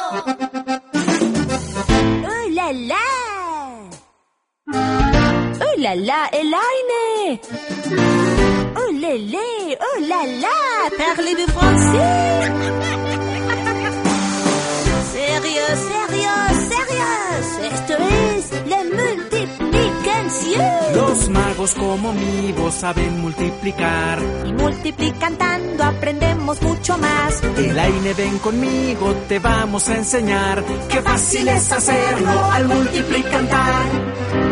¡Oh, la, la! ¡Oh, la, la, Elaine! ¡Oh, lélé! ¡Oh, la, la! Parlez-vous français? Sérieux, sérieux, sérieux. Esto es la multiplicación. Los magos como mi voz saben multiplicar. Y multiplicando aprendemos mucho más. Elaine, ven conmigo, te vamos a enseñar. Qué fácil es hacerlo al multiplicar.